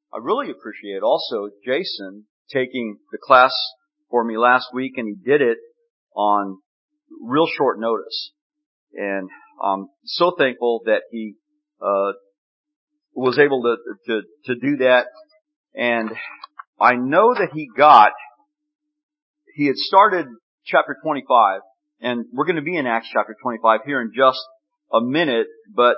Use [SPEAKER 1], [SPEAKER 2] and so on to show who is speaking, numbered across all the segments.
[SPEAKER 1] I really appreciate also Jason taking the class for me last week, and he did it on real short notice. And I'm so thankful that he was able to do that. And I know that he had started chapter 25, and we're going to be in Acts chapter 25 here in just a minute, but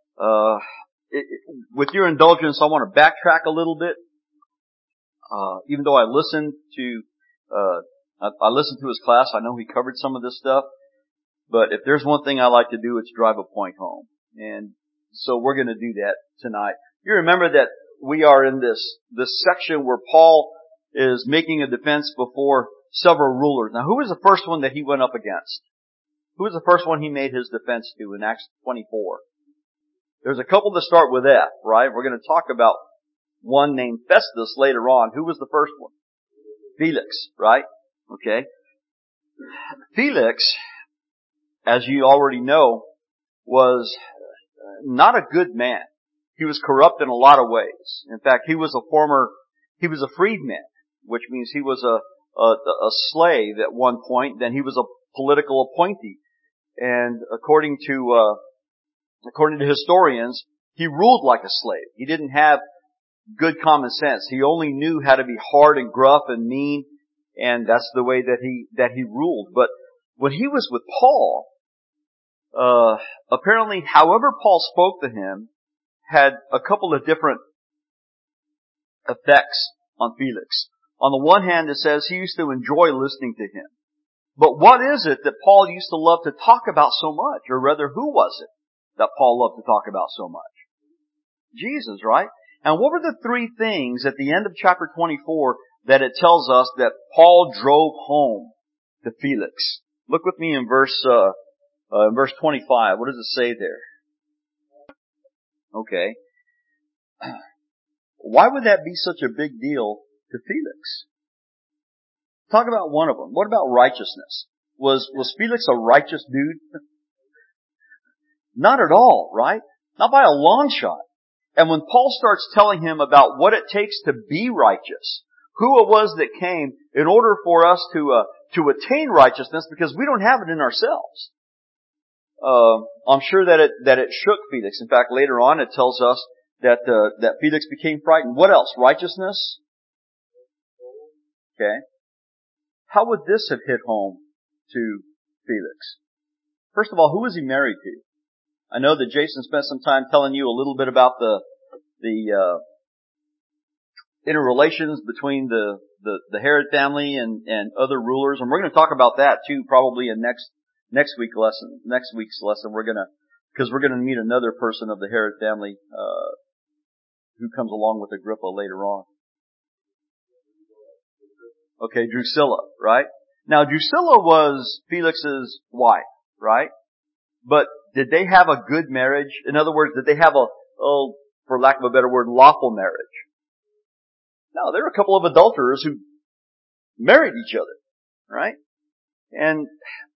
[SPEAKER 1] with your indulgence, I want to backtrack a little bit. Even though I listened to his class, I know he covered some of this stuff. But if there's one thing I like to do, it's drive a point home. And so we're going to do that tonight. You remember that we are in this section where Paul is making a defense before several rulers. Now, who was the first one that he went up against? Who was the first one he made his defense to in Acts 24? There's a couple that start with F, right? We're going to talk about one named Festus later on. Who was the first one? Felix, right? Okay. Felix, as you already know, was not a good man. He was corrupt in a lot of ways. In fact, he was a freedman, which means he was a slave at one point. Then he was a political appointee. And according to historians, he ruled like a slave. He didn't have good common sense. He only knew how to be hard and gruff and mean, and that's the way that he ruled. But when he was with Paul, apparently, however Paul spoke to him had a couple of different effects on Felix. On the one hand, it says he used to enjoy listening to him. But what is it that Paul used to love to talk about so much? Or rather, who was it that Paul loved to talk about so much? Jesus, right? And what were the three things at the end of chapter 24 that it tells us that Paul drove home to Felix? Look with me in verse 25. What does it say there? Okay. Why would that be such a big deal to Felix? Talk about one of them. What about righteousness? Was Felix a righteous dude? Not at all, right? Not by a long shot. And when Paul starts telling him about what it takes to be righteous, who it was that came in order for us to attain righteousness, because we don't have it in ourselves. I'm sure that it shook Felix. In fact, later on it tells us that Felix became frightened. What else? Righteousness? Okay. How would this have hit home to Felix? First of all, who was he married to? I know that Jason spent some time telling you a little bit about the interrelations between the Herod family and other rulers, and we're going to talk about that too, probably in next week's lesson. We're going to meet another person of the Herod family who comes along with Agrippa later on. Okay, Drusilla, right? Now, Drusilla was Felix's wife, right? But did they have a good marriage? In other words, did they have for lack of a better word, lawful marriage? No, there were a couple of adulterers who married each other, right? And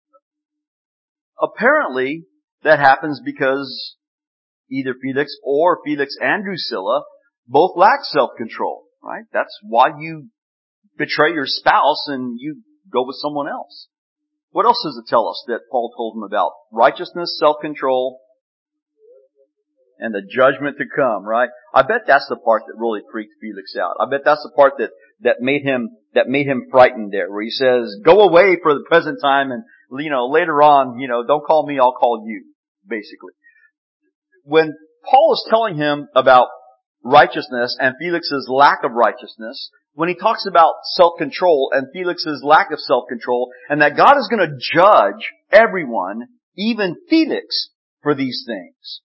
[SPEAKER 1] apparently that happens because either Felix or Felix and Drusilla both lack self-control, right? That's why you betray your spouse and you go with someone else. What else does it tell us that Paul told him about? Righteousness, self-control, and the judgment to come, right? I bet that's the part that really freaked Felix out. I bet that's the part that made him frightened there, where he says, go away for the present time and, later on, don't call me, I'll call you, basically. When Paul is telling him about righteousness and Felix's lack of righteousness, when he talks about self-control and Felix's lack of self-control, and that God is going to judge everyone, even Felix, for these things,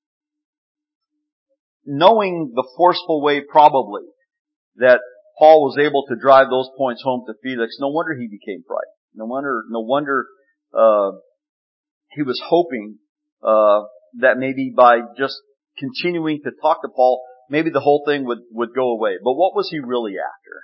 [SPEAKER 1] knowing the forceful way probably that Paul was able to drive those points home to Felix, no wonder he became frightened. No wonder he was hoping that maybe by just continuing to talk to Paul, maybe the whole thing would go away. But what was he really after?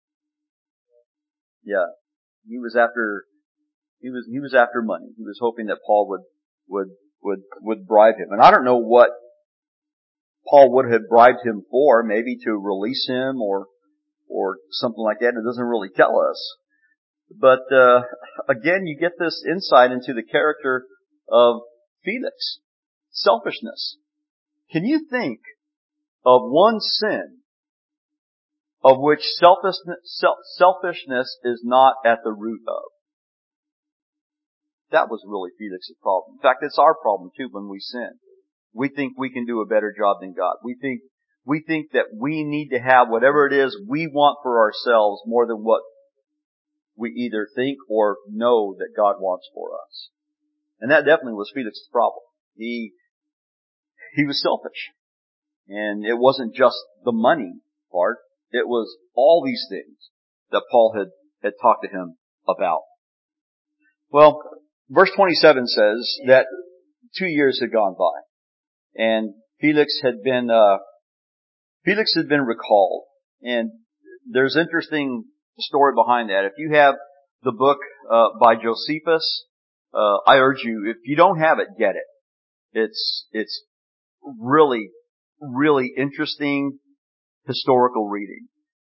[SPEAKER 1] Yeah, he was after money. He was hoping that Paul would bribe him. And I don't know what Paul would have bribed him for, maybe to release him or something like that. It doesn't really tell us. But, again, you get this insight into the character of Felix. Selfishness. Can you think of one sin of which selfishness is not at the root of? That was really Felix's problem. In fact, it's our problem too when we sin. We think we can do a better job than God. We think that we need to have whatever it is we want for ourselves more than what we either think or know that God wants for us. And that definitely was Felix's problem. He was selfish. And it wasn't just the money part. It was all these things that Paul had talked to him about. Well, verse 27 says that 2 years had gone by. And Felix had been recalled. And there's interesting story behind that. If you have the book by Josephus, I urge you, if you don't have it, get it. It's really, really interesting historical reading.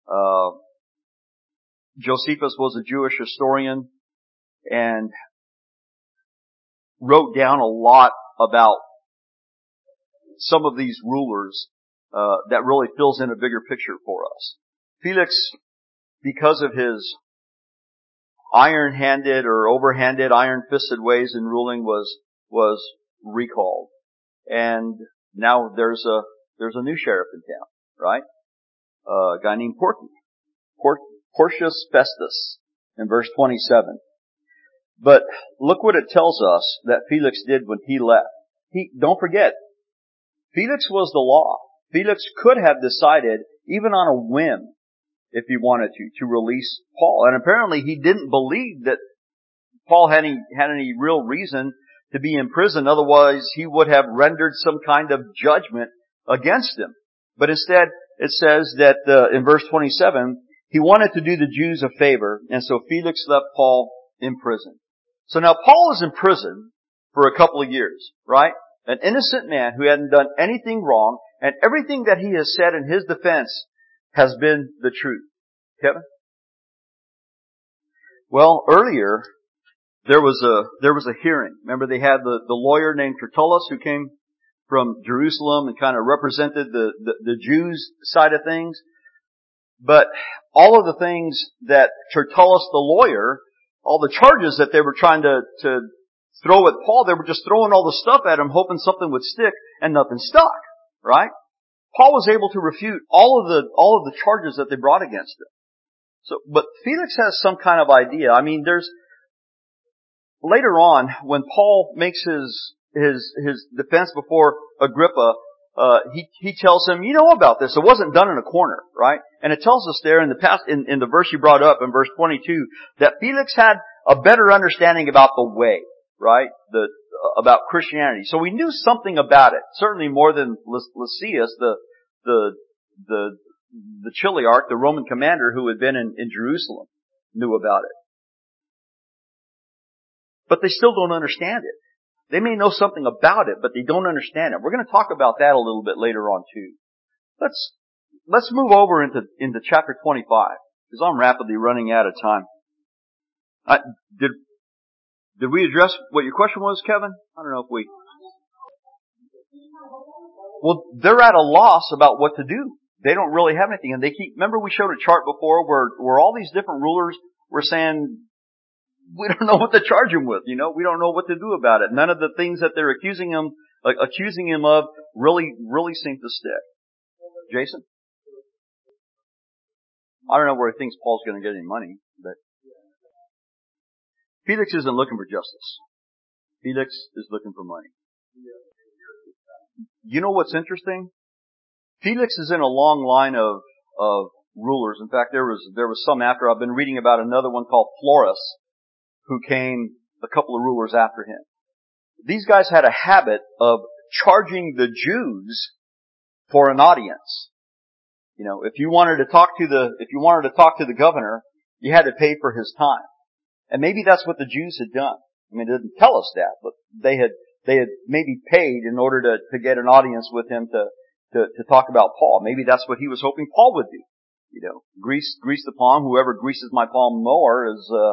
[SPEAKER 1] Josephus was a Jewish historian and wrote down a lot about some of these rulers that really fills in a bigger picture for us. Felix, because of his iron-handed or overhanded, iron-fisted ways in ruling, was recalled. And now there's a new sheriff in town, right? A guy named Porcius Festus in verse 27. But look what it tells us that Felix did when he left. Don't forget, Felix was the law. Felix could have decided, even on a whim, if he wanted to release Paul. And apparently he didn't believe that Paul had any real reason to be in prison. Otherwise, he would have rendered some kind of judgment against him. But instead, it says that in verse 27, he wanted to do the Jews a favor, and so Felix left Paul in prison. So now Paul is in prison for a couple of years, right? An innocent man who hadn't done anything wrong, and everything that he has said in his defense has been the truth. Kevin? Well, earlier, there was a hearing. Remember they had the lawyer named Tertullus who came from Jerusalem and kind of represented the Jews side of things. But all of the things that Tertullus, the lawyer, all the charges that they were trying to throw at Paul, they were just throwing all the stuff at him, hoping something would stick, and nothing stuck, right? Paul was able to refute all of the charges that they brought against him. So, but Felix has some kind of idea. I mean, later on, when Paul makes his defense before Agrippa, he tells him, you know about this. It wasn't done in a corner, right? And it tells us there in the verse you brought up in verse 22, that Felix had a better understanding about the way, right? About Christianity. So we knew something about it. Certainly more than Lysias, the Chiliarch, the Roman commander who had been in Jerusalem, knew about it. But they still don't understand it. They may know something about it, but they don't understand it. We're going to talk about that a little bit later on too. Let's move over into chapter 25, because I'm rapidly running out of time. Did we address what your question was, Kevin? I don't know if we... Well, they're at a loss about what to do. They don't really have anything. And remember we showed a chart before where all these different rulers were saying, we don't know what to charge him with, we don't know what to do about it. None of the things that they're accusing him of really seem to stick. Jason? I don't know where he thinks Paul's going to get any money, but Felix isn't looking for justice. Felix is looking for money. You know what's interesting? Felix is in a long line of rulers. In fact, there was some after. I've been reading about another one called Florus, who came a couple of rulers after him. These guys had a habit of charging the Jews for an audience. If you wanted to talk to the governor, you had to pay for his time. And maybe that's what the Jews had done. I mean, it didn't tell us that, but they had maybe paid in order to get an audience with him to to talk about Paul. Maybe that's what he was hoping Paul would do. You know, grease the palm. Whoever greases my palm more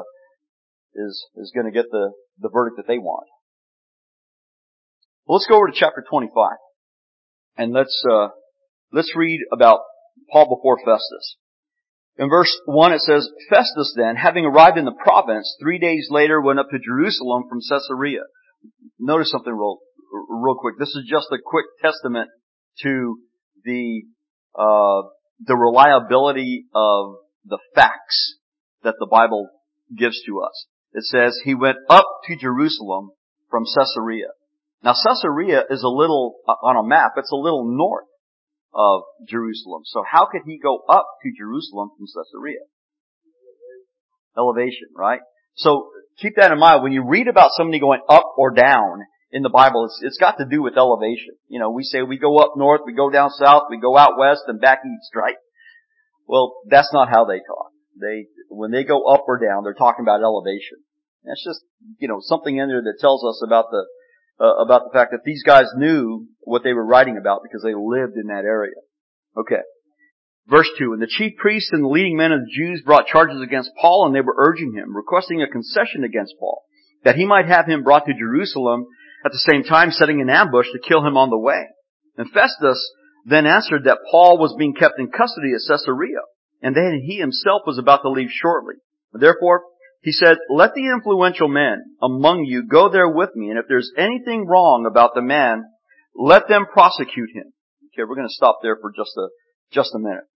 [SPEAKER 1] is going to get the verdict that they want. Well, let's go over to chapter 25, and let's read about Paul before Festus. In verse 1 it says, Festus then, having arrived in the province, 3 days later went up to Jerusalem from Caesarea. Notice something real quick. This is just a quick testament to the reliability of the facts that the Bible gives to us. It says, he went up to Jerusalem from Caesarea. Now Caesarea is a little, on a map, it's a little north of Jerusalem. So how could he go up to Jerusalem from Caesarea? Elevation, right? So keep that in mind. When you read about somebody going up or down in the Bible, it's got to do with elevation. You know, we say we go up north, we go down south, we go out west and back east, right? Well, that's not how they talk. When they go up or down, they're talking about elevation. That's just, you know, something in there that tells us about the fact that these guys knew what they were writing about because they lived in that area. Okay. Verse 2, and the chief priests and the leading men of the Jews brought charges against Paul, and they were urging him, requesting a concession against Paul, that he might have him brought to Jerusalem, at the same time setting an ambush to kill him on the way. And Festus then answered that Paul was being kept in custody at Caesarea, and that he himself was about to leave shortly. Therefore, he said, let the influential men among you go there with me, and if there's anything wrong about the man, let them prosecute him. Okay, we're going to stop there for just a minute.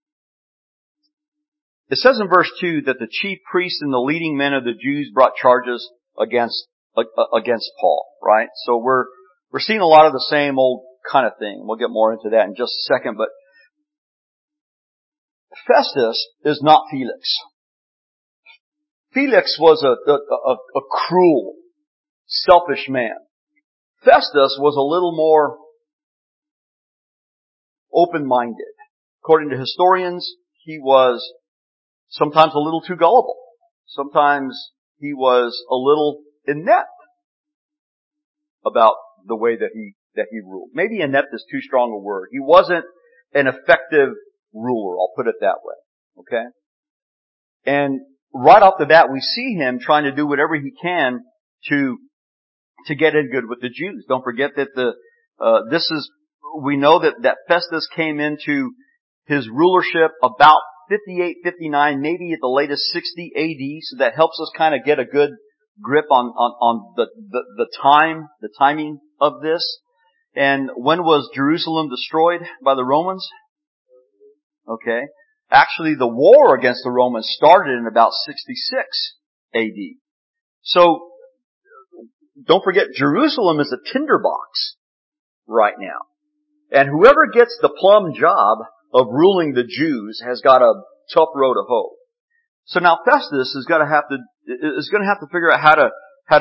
[SPEAKER 1] It says in verse 2 that the chief priests and the leading men of the Jews brought charges against Paul, right? So we're seeing a lot of the same old kind of thing. We'll get more into that in just a second, but Festus is not Felix. Felix was a cruel, selfish man. Festus was a little more open-minded. According to historians, he was sometimes a little too gullible. Sometimes he was a little inept about the way that he ruled. Maybe inept is too strong a word. He wasn't an effective ruler, I'll put it that way. Okay? And right off the bat, we see him trying to do whatever he can to get in good with the Jews. Don't forget that we know that Festus came into his rulership about 58, 59, maybe at the latest 60 AD, so that helps us kind of get a good grip on the timing of this. And when was Jerusalem destroyed by the Romans? Okay. Actually, the war against the Romans started in about 66 AD. So, don't forget, Jerusalem is a tinderbox right now. And whoever gets the plum job of ruling the Jews has got a tough road to hoe. So now Festus is going to have to figure out how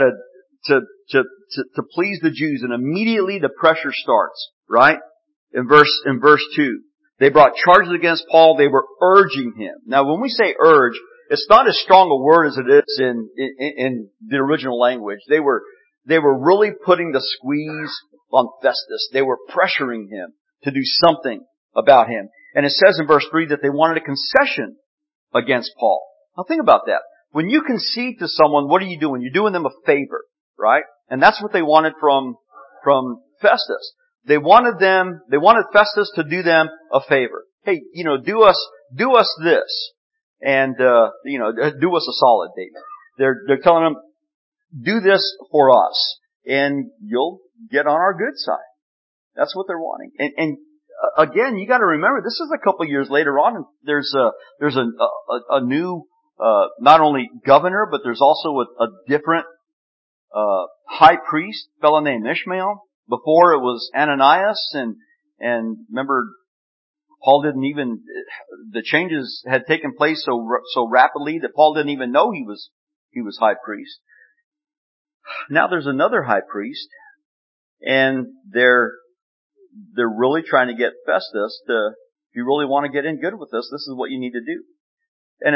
[SPEAKER 1] to please the Jews, and immediately the pressure starts, right? In verse 2. They brought charges against Paul. They were urging him. Now, when we say urge, it's not as strong a word as it is in the original language. They were really putting the squeeze on Festus. They were pressuring him to do something about him. And it says in verse 3 that they wanted a concession against Paul. Now think about that. When you concede to someone, what are you doing? You're doing them a favor, right? And that's what they wanted from Festus. They wanted Festus to do them a favor. Hey, do us this. And, do us a solid, David. They're telling him, do this for us, and you'll get on our good side. That's what they're wanting. And again, you gotta remember, this is a couple of years later on, and there's a new, not only governor, but there's also a different, high priest, fellow named Ishmael. Before it was Ananias, and remember, Paul the changes had taken place so rapidly that Paul didn't even know he was high priest. Now there's another high priest, and they're really trying to get Festus to, if you really want to get in good with us, this is what you need to do. And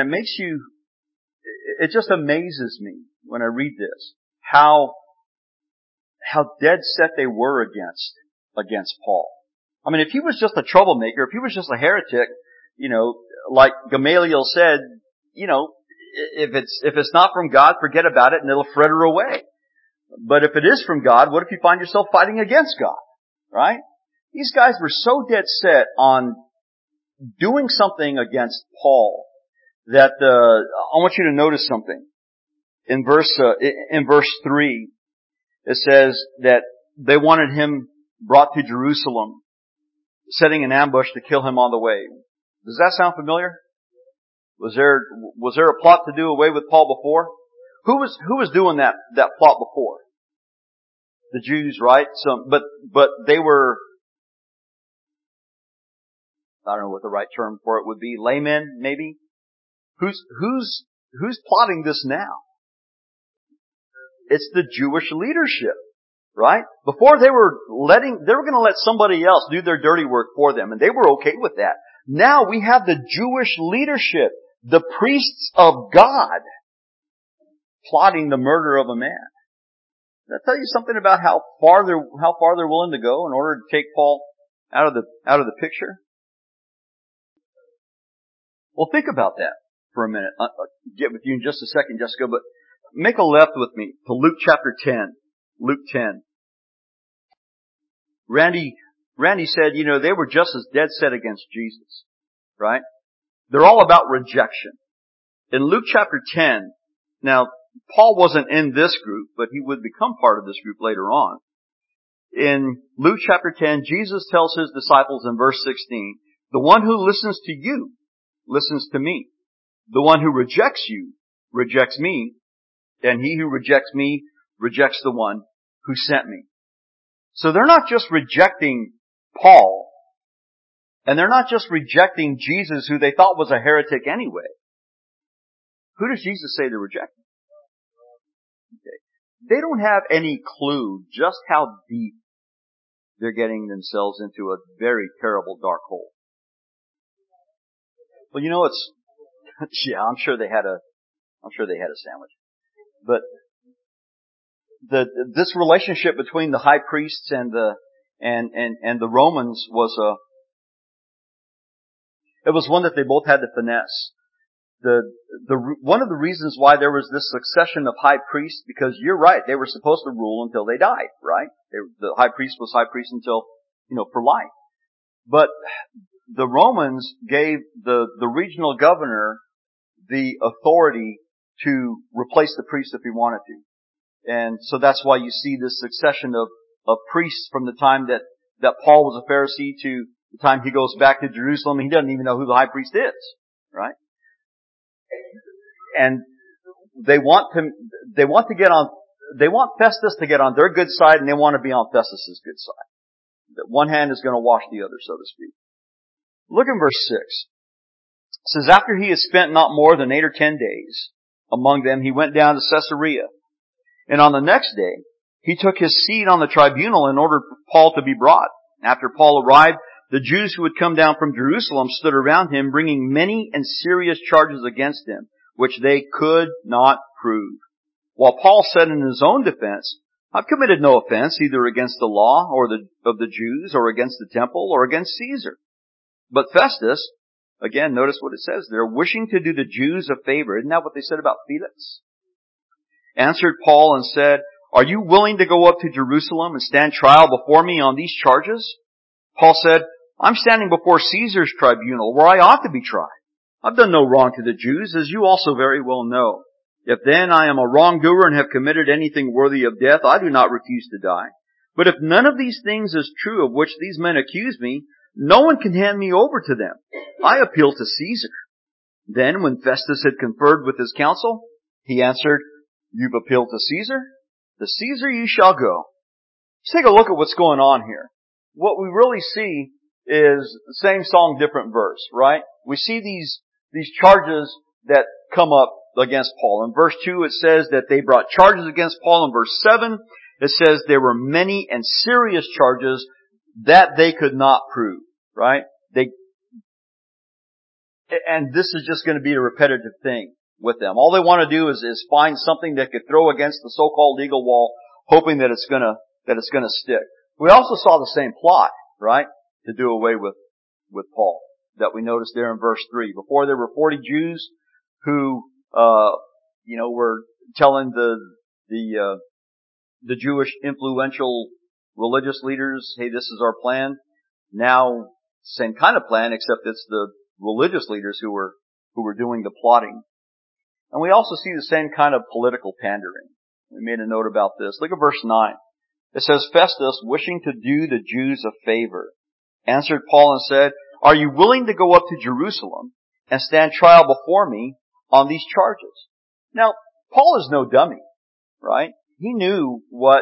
[SPEAKER 1] it just amazes me when I read this, how dead set they were against Paul. I mean, if he was just a troublemaker, if he was just a heretic, like Gamaliel said, if it's not from God, forget about it and it'll fritter away. But if it is from God, what if you find yourself fighting against God? Right? These guys were so dead set on doing something against Paul that I want you to notice something. In verse 3, it says that they wanted him brought to Jerusalem, setting an ambush to kill him on the way. Does that sound familiar? Was there a plot to do away with Paul before? Who was doing that plot before? The Jews, right? But they were, I don't know what the right term for it would be, laymen, maybe? Who's plotting this now? It's the Jewish leadership, right? Before they were going to let somebody else do their dirty work for them, and they were okay with that. Now we have the Jewish leadership, the priests of God, plotting the murder of a man. Does that tell you something about how far they're willing to go in order to take Paul out of the picture? Well, think about that for a minute. I'll get with you in just a second, Jessica, but make a left with me to Luke chapter 10. Luke 10. Randy said, they were just as dead set against Jesus, right? They're all about rejection. In Luke chapter 10, now, Paul wasn't in this group, but he would become part of this group later on. In Luke chapter 10, Jesus tells his disciples in verse 16, the one who listens to you listens to me. The one who rejects you rejects me, and he who rejects me rejects the one who sent me. So they're not just rejecting Paul, and they're not just rejecting Jesus, who they thought was a heretic anyway. Who does Jesus say they're rejecting? They don't have any clue just how deep they're getting themselves into a very terrible dark hole. Well, I'm sure they had a sandwich. But this relationship between the high priests and the Romans was one that they both had to finesse. One of the reasons why there was this succession of high priests, because you're right, they were supposed to rule until they died, right? The high priest was high priest until, for life. But the Romans gave the regional governor the authority to replace the priest if he wanted to. And so that's why you see this succession of priests from the time that Paul was a Pharisee to the time he goes back to Jerusalem. He doesn't even know who the high priest is, right? And they want Festus to get on their good side, and they want to be on Festus's good side. That one hand is going to wash the other, so to speak. Look in verse 6. It says, after he had spent not more than 8 or 10 days among them, he went down to Caesarea. And on the next day, he took his seat on the tribunal and ordered Paul to be brought. After Paul arrived, the Jews who had come down from Jerusalem stood around him, bringing many and serious charges against him, which they could not prove. While Paul said in his own defense, I've committed no offense either against the law or of the Jews or against the temple or against Caesar. But Festus, again, notice what it says there, wishing to do the Jews a favor. Isn't that what they said about Felix? Answered Paul and said, are you willing to go up to Jerusalem and stand trial before me on these charges? Paul said, I'm standing before Caesar's tribunal where I ought to be tried. I've done no wrong to the Jews, as you also very well know. If then I am a wrongdoer and have committed anything worthy of death, I do not refuse to die. But if none of these things is true of which these men accuse me, no one can hand me over to them. I appeal to Caesar. Then when Festus had conferred with his council, he answered, you've appealed to Caesar? To Caesar you shall go. Let's take a look at what's going on here. What we really see is same song, different verse, right? We see these charges that come up against Paul. In verse 2 it says that they brought charges against Paul. In verse 7 it says there were many and serious charges that they could not prove, right? And this is just going to be a repetitive thing with them. All they want to do is find something that could throw against the so-called legal wall, hoping that it's going to stick. We also saw the same plot, right? to do away with Paul that we noticed there in verse 3. Before there were 40 Jews who, were telling the Jewish influential religious leaders, hey, this is our plan. Now, same kind of plan, except it's the religious leaders who were doing the plotting. And we also see the same kind of political pandering. We made a note about this. Look at verse 9. It says, Festus, wishing to do the Jews a favor, answered Paul and said, are you willing to go up to Jerusalem and stand trial before me on these charges? Now, Paul is no dummy, right? He knew what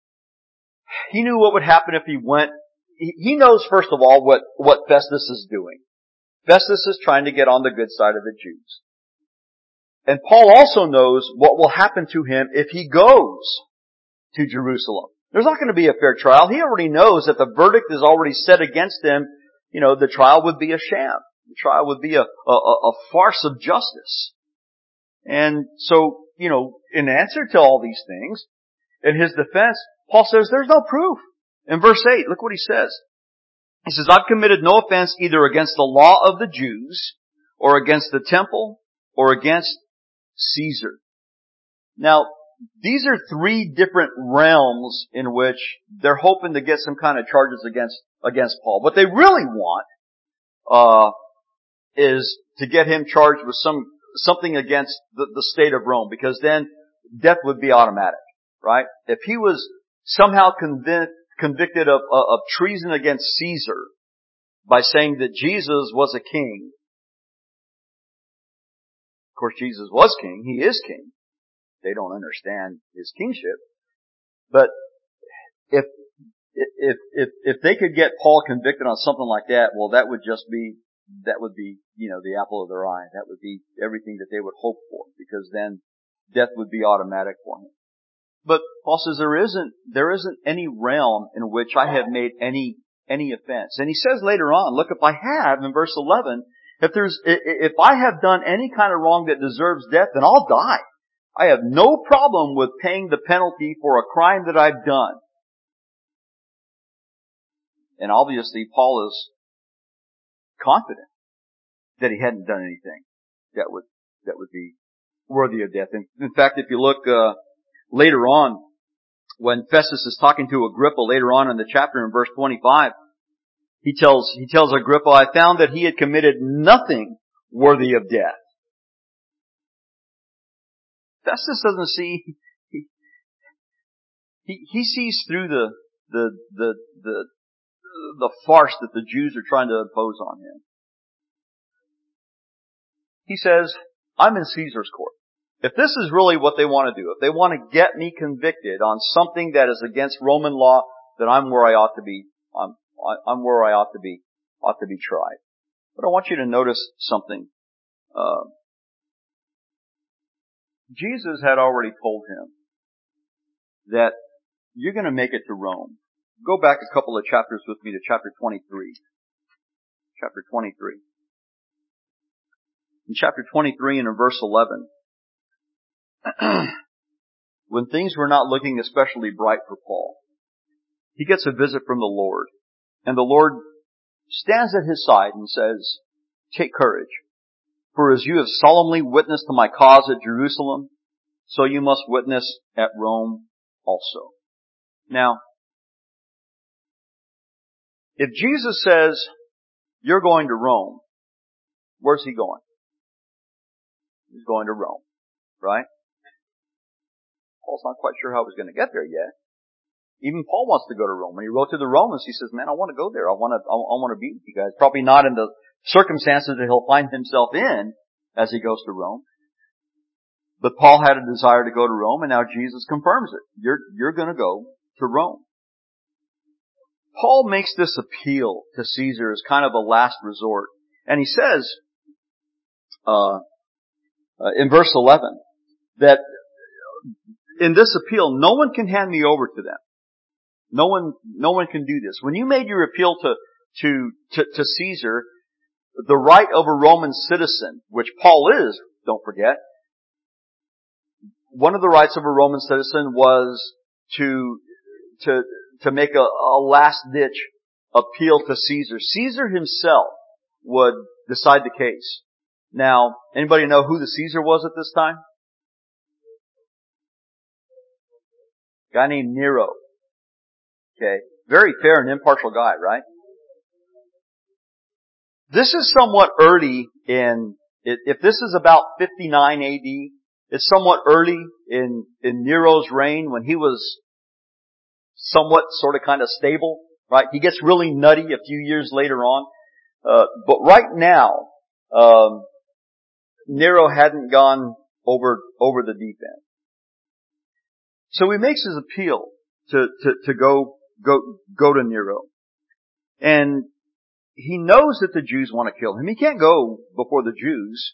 [SPEAKER 1] would happen if he went. He knows, first of all, what Festus is doing. Festus is trying to get on the good side of the Jews. And Paul also knows what will happen to him if he goes to Jerusalem. There's not going to be a fair trial. He already knows that the verdict is already set against him. The trial would be a sham. The trial would be a farce of justice. And so, in answer to all these things, in his defense, Paul says there's no proof. In verse 8, look what he says. He says, I've committed no offense either against the law of the Jews or against the temple or against Caesar. Now, these are three different realms in which they're hoping to get some kind of charges against Paul. What they really want is to get him charged with something against the state of Rome, because then death would be automatic, right? If he was somehow convicted of treason against Caesar by saying that Jesus was a king. Of course, Jesus was king. He is king. They don't understand his kingship. But if they could get Paul convicted on something like that, well, that would be, the apple of their eye. That would be everything that they would hope for, because then death would be automatic for him. But Paul says there isn't any realm in which I have made any offense. And he says later on, look, if I have, in verse 11, if I have done any kind of wrong that deserves death, then I'll die. I have no problem with paying the penalty for a crime that I've done. And obviously Paul is confident that he hadn't done anything that would be worthy of death. In fact, if you look later on, when Festus is talking to Agrippa later on in the chapter in verse 25, he tells Agrippa, I found that he had committed nothing worthy of death. Festus doesn't see, he sees through the farce that the Jews are trying to impose on him. He says, I'm in Caesar's court. If this is really what they want to do, if they want to get me convicted on something that is against Roman law, then I'm where I ought to be. I'm where I ought to be tried. But I want you to notice something. Jesus had already told him that you're going to make it to Rome. Go back a couple of chapters with me to chapter 23. Chapter 23. In chapter 23 and in verse 11, when things were not looking especially bright for Paul, he gets a visit from the Lord. And the Lord stands at his side and says, take courage, for as you have solemnly witnessed to my cause at Jerusalem, so you must witness at Rome also. Now, if Jesus says, you're going to Rome, where's he going? He's going to Rome, right? Paul's not quite sure how he's going to get there yet. Even Paul wants to go to Rome. When he wrote to the Romans, he says, man, I want to go there. I want to be with you guys. Probably not in the circumstances that he'll find himself in as he goes to Rome. But Paul had a desire to go to Rome, and now Jesus confirms it. You're going to go to Rome. Paul makes this appeal to Caesar as kind of a last resort. And he says, in verse 11, that in this appeal, no one can hand me over to them. No one can do this. When you made your appeal to Caesar, the right of a Roman citizen, which Paul is, don't forget, one of the rights of a Roman citizen was to make a last ditch appeal to Caesar. Caesar himself would decide the case. Now, anybody know who the Caesar was at this time? A guy named Nero. Okay. Very fair and impartial guy, right? This is somewhat early if this is about 59 AD, it's somewhat early in Nero's reign when he was somewhat sort of kind of stable, right? He gets really nutty a few years later on. But right now, Nero hadn't gone over the deep end. So he makes his appeal to go to Nero. And he knows that the Jews want to kill him. He can't go before the Jews.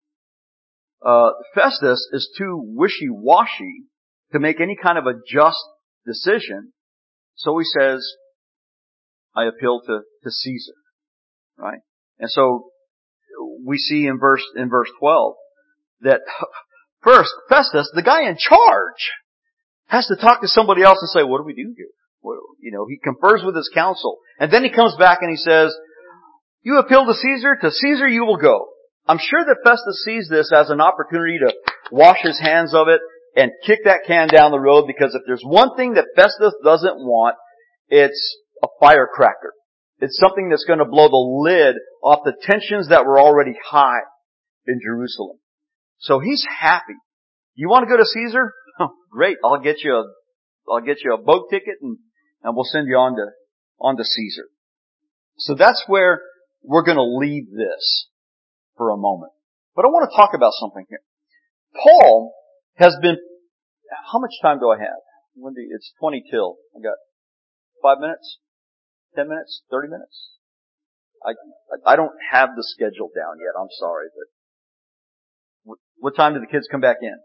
[SPEAKER 1] Festus is too wishy-washy to make any kind of a just decision. So he says, I appeal to Caesar. Right? And so we see in verse 12 that first Festus, the guy in charge, has to talk to somebody else and say, what do we do here? Well, he confers with his council. And then he comes back and he says, you appeal to Caesar you will go. I'm sure that Festus sees this as an opportunity to wash his hands of it and kick that can down the road, because if there's one thing that Festus doesn't want, it's a firecracker. It's something that's going to blow the lid off the tensions that were already high in Jerusalem. So he's happy. You want to go to Caesar? Great. I'll get you a boat ticket and we'll send you on to Caesar. So that's where we're going to leave this for a moment. But I want to talk about something here. Paul has been, how much time do I have? It's 20 till. I got 5 minutes, 10 minutes, 30 minutes. I don't have the schedule down yet. I'm sorry, but what time do the kids come back in?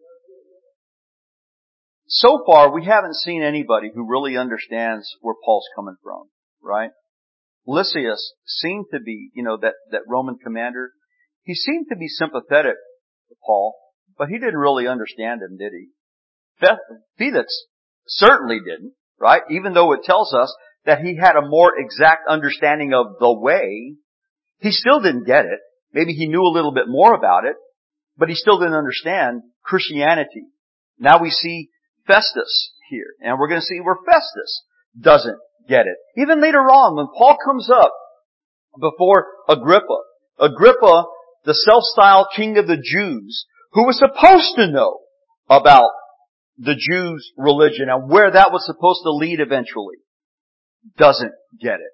[SPEAKER 1] So far, we haven't seen anybody who really understands where Paul's coming from, right? Lysias seemed to be, that Roman commander, he seemed to be sympathetic to Paul, but he didn't really understand him, did he? Felix certainly didn't, right? Even though it tells us that he had a more exact understanding of the way, he still didn't get it. Maybe he knew a little bit more about it, but he still didn't understand Christianity. Now we see Festus here, and we're going to see where Festus doesn't get it. Even later on, when Paul comes up before Agrippa, the self-styled king of the Jews, who was supposed to know about the Jews' religion and where that was supposed to lead eventually, doesn't get it.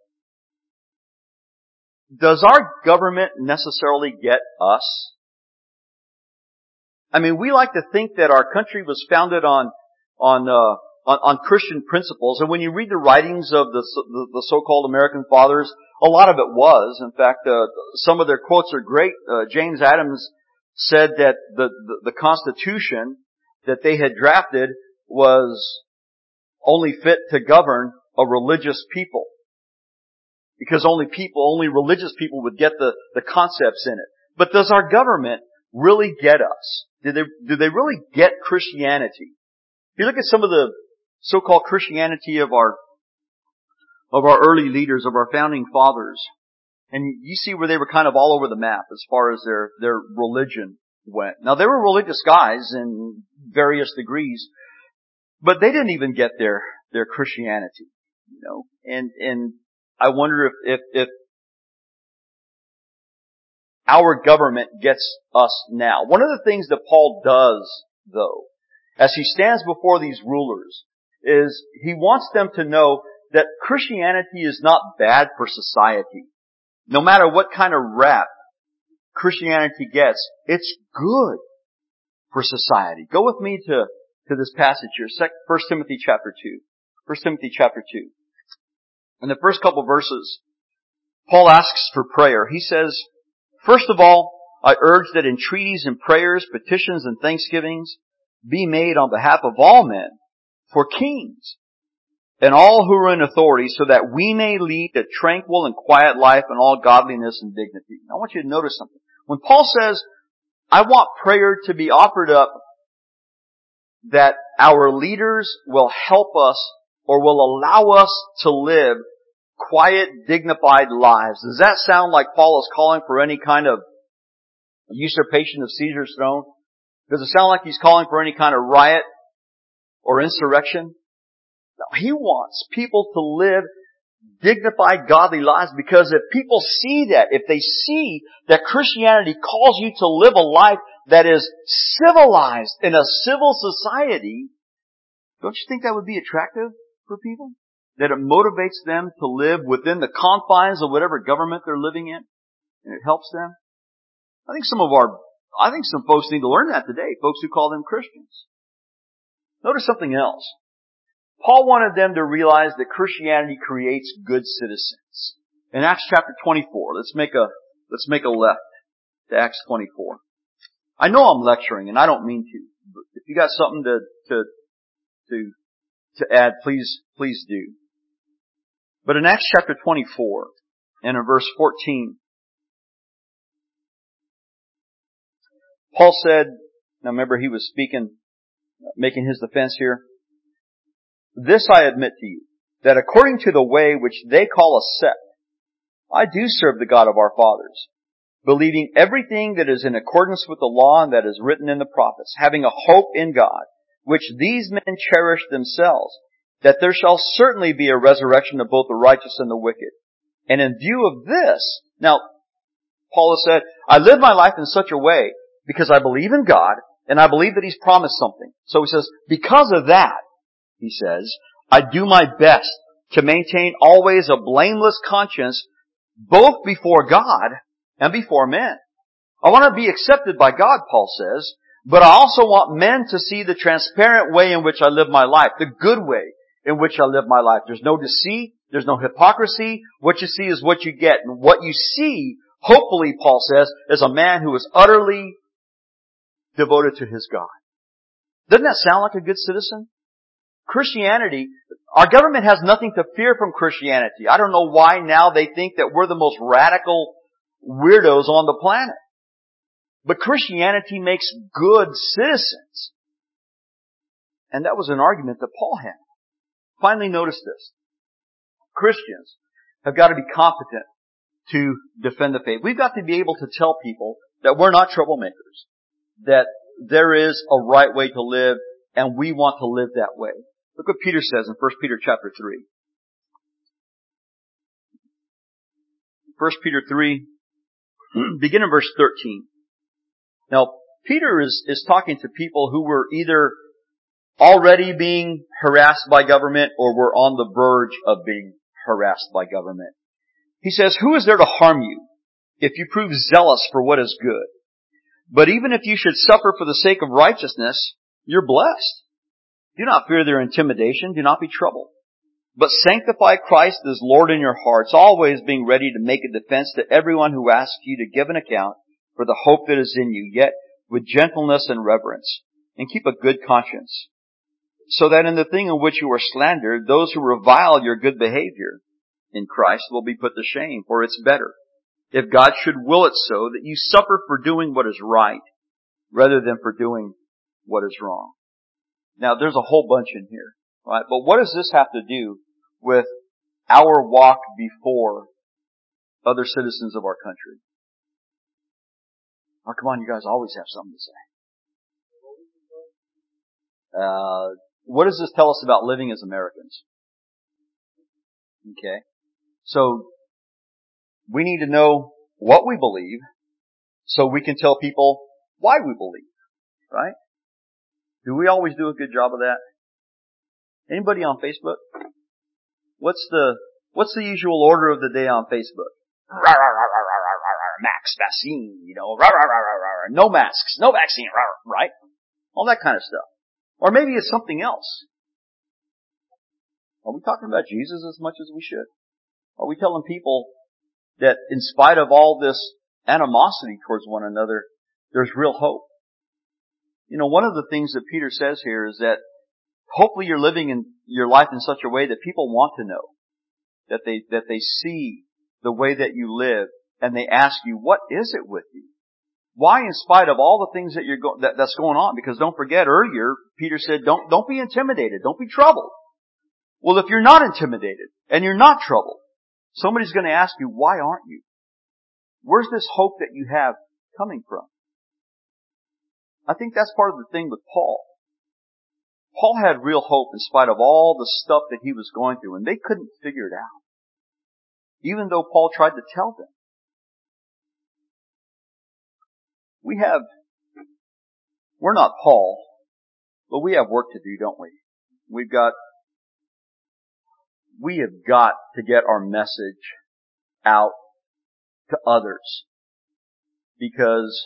[SPEAKER 1] Does our government necessarily get us? I mean, we like to think that our country was founded on Christian principles, and when you read the writings of the so-called American fathers, a lot of it was. In fact, some of their quotes are great. James Adams said that the Constitution that they had drafted was only fit to govern a religious people, because only religious people would get the concepts in it. But does our government really get us? Do they really get Christianity? If you look at some of the so-called Christianity of our early leaders, of our founding fathers, and you see where they were kind of all over the map as far as their religion went. Now, they were religious guys in various degrees, but they didn't even get their Christianity, and I wonder if our government gets us now. One of the things that Paul does, though, as he stands before these rulers, is he wants them to know that Christianity is not bad for society. No matter what kind of rap Christianity gets, it's good for society. Go with me to this passage here, 1 Timothy chapter 2. 1 Timothy chapter 2. In the first couple verses, Paul asks for prayer. He says, first of all, I urge that entreaties and prayers, petitions and thanksgivings be made on behalf of all men, for kings, and all who are in authority, so that we may lead a tranquil and quiet life in all godliness and dignity. Now, I want you to notice something. When Paul says, I want prayer to be offered up that our leaders will help us or will allow us to live quiet, dignified lives. Does that sound like Paul is calling for any kind of usurpation of Caesar's throne? Does it sound like he's calling for any kind of riot or insurrection? No, he wants people to live dignified, godly lives, because if people see that, if they see that Christianity calls you to live a life that is civilized in a civil society, don't you think that would be attractive for people? That it motivates them to live within the confines of whatever government they're living in, and it helps them? I think some folks need to learn that today, folks who call them Christians. Notice something else. Paul wanted them to realize that Christianity creates good citizens. In Acts chapter 24, let's make a left to Acts 24. I know I'm lecturing, and I don't mean to, but if you got something to add, please do. But in Acts chapter 24, and in verse 14, Paul said, now remember he was speaking, making his defense here. This I admit to you, that according to the way which they call a sect, I do serve the God of our fathers, believing everything that is in accordance with the law and that is written in the prophets, having a hope in God, which these men cherish themselves, that there shall certainly be a resurrection of both the righteous and the wicked. And in view of this, now, Paul has said, I live my life in such a way because I believe in God and I believe that He's promised something. So he says, because of that, he says, I do my best to maintain always a blameless conscience both before God and before men. I want to be accepted by God, Paul says, but I also want men to see the transparent way in which I live my life, the good way in which I live my life. There's no deceit, there's no hypocrisy. What you see is what you get. And what you see, hopefully, Paul says, is a man who is utterly devoted to his God. Doesn't that sound like a good citizen? Christianity, our government has nothing to fear from Christianity. I don't know why now they think that we're the most radical weirdos on the planet. But Christianity makes good citizens. And that was an argument that Paul had. Finally, notice this. Christians have got to be competent to defend the faith. We've got to be able to tell people that we're not troublemakers, that there is a right way to live, and we want to live that way. Look what Peter says in 1 Peter chapter 3. 1 Peter 3, begin in verse 13. Now, Peter is talking to people who were either already being harassed by government or were on the verge of being harassed by government. He says, who is there to harm you if you prove zealous for what is good? But even if you should suffer for the sake of righteousness, you're blessed. Do not fear their intimidation. Do not be troubled. But sanctify Christ as Lord in your hearts, always being ready to make a defense to everyone who asks you to give an account for the hope that is in you, yet with gentleness and reverence. And keep a good conscience, so that in the thing in which you are slandered, those who revile your good behavior in Christ will be put to shame. For it's better, if God should will it so, that you suffer for doing what is right, rather than for doing what is wrong. Now, there's a whole bunch in here, right? But what does this have to do with our walk before other citizens of our country? Oh, come on, you guys always have something to say. What does this tell us about living as Americans? Okay. So, we need to know what we believe so we can tell people why we believe, right? Do we always do a good job of that? Anybody on Facebook? What's the usual order of the day on Facebook? Max vaccine, no masks, no vaccine, right? All that kind of stuff. Or maybe it's something else. Are we talking about Jesus as much as we should? Are we telling people that in spite of all this animosity towards one another, there's real hope? One of the things that Peter says here is that hopefully you're living in your life in such a way that people want to know, that they see the way that you live, and they ask you, what is it with you? Why, in spite of all the things that's going on? Because don't forget, earlier Peter said, don't be intimidated, don't be troubled. Well, if you're not intimidated and you're not troubled, Somebody's going to ask you, why aren't you? Where's this hope that you have coming from? I think that's part of the thing with Paul. Paul had real hope in spite of all the stuff that he was going through, and they couldn't figure it out. Even though Paul tried to tell them. We're not Paul, but we have work to do, don't we? We have got to get our message out to others. Because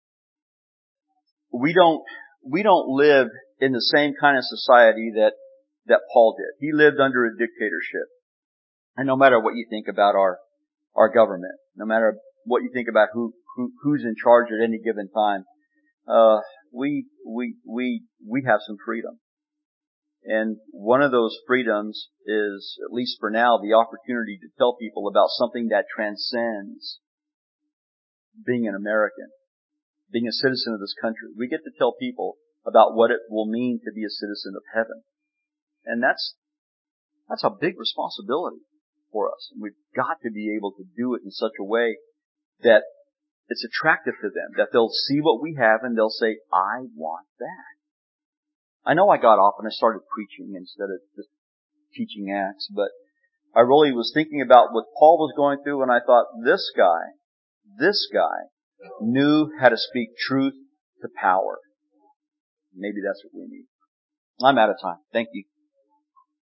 [SPEAKER 1] we don't live in the same kind of society that Paul did. He lived under a dictatorship. And no matter what you think about our government, no matter what you think about who's in charge at any given time, we have some freedom. And one of those freedoms is, at least for now, the opportunity to tell people about something that transcends being an American, being a citizen of this country. We get to tell people about what it will mean to be a citizen of heaven. And that's a big responsibility for us. And we've got to be able to do it in such a way that it's attractive to them, that they'll see what we have and they'll say, I want that. I know I got off and I started preaching instead of just teaching Acts, but I really was thinking about what Paul was going through, and I thought, this guy knew how to speak truth to power. Maybe that's what we need. I'm out of time. Thank you.